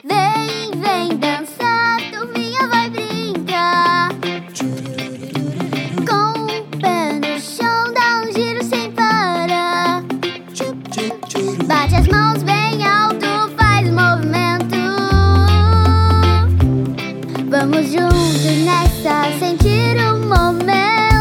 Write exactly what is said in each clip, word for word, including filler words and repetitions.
Vem, vem dançar, turminha vai brincar. Com o pé no chão, dá um giro sem parar. Bate as mãos bem alto, faz movimento. Vamos juntos nessa, sentir o momento.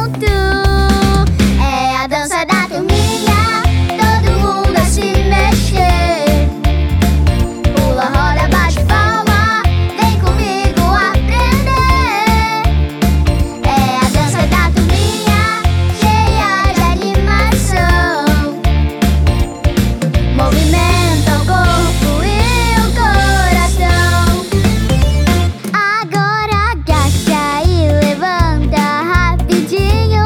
É a dança da turminha, todo mundo a se mexer. Pula, roda, bate palma, vem comigo aprender. É a dança da turminha, cheia de animação. Movimenta o corpo e o coração. Agora agacha e levanta rapidinho.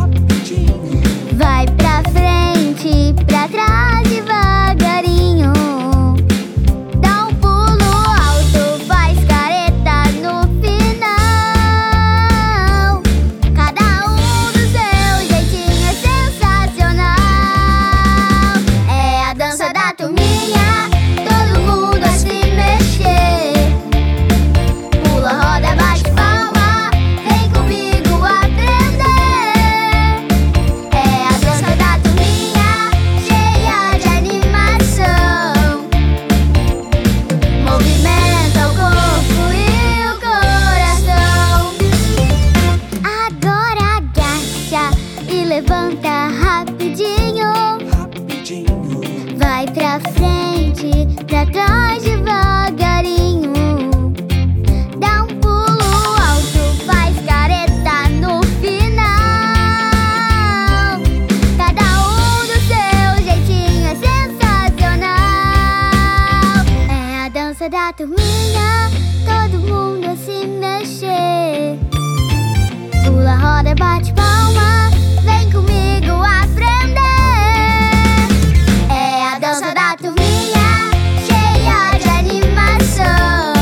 Vai pra frente, pra trás devagarinho. Dá um pulo alto, faz careta no final. Cada um do seu jeitinho é sensacional. É a dança da turminha, todo mundo a se mexer. Pula, roda, bate palma, vem comigo aprender. É a dança da turminha, cheia de animação. Movimenta o corpo e o coração. Agora agacha e levanta rapidinho. Vai pra frente, pra trás devagarinho. Dá um pulo alto, faz careta no final. Cada um do seu jeitinho é sensacional. É a dança da turminha, todo mundo a se mexer. Pula, roda, bate palma, vem comigo aprender. É a dança da turminha, cheia de animação.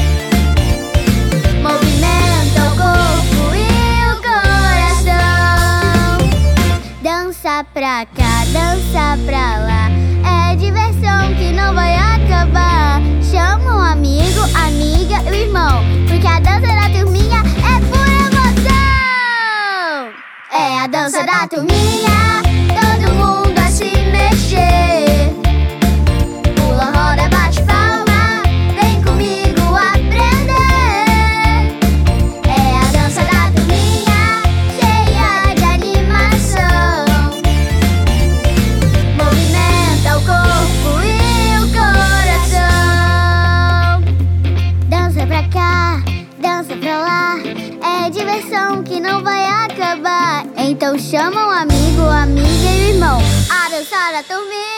Movimenta o corpo e o coração. Dança pra cá, dança pra lá, é diversão que não vai acabar. Chama um amigo, amiga e o irmão, porque a dança da turminha é pura emoção. É a dança da turminha, todo mundo a se mexer. Pula, roda, bate palma, vem comigo aprender. É a dança da turminha, cheia de animação. Movimenta o corpo e o coração. Dança pra cá, dança pra lá, é diversão que não vai acabar. Então chama um amigo, amiga e o irmão, a dançar da turminha.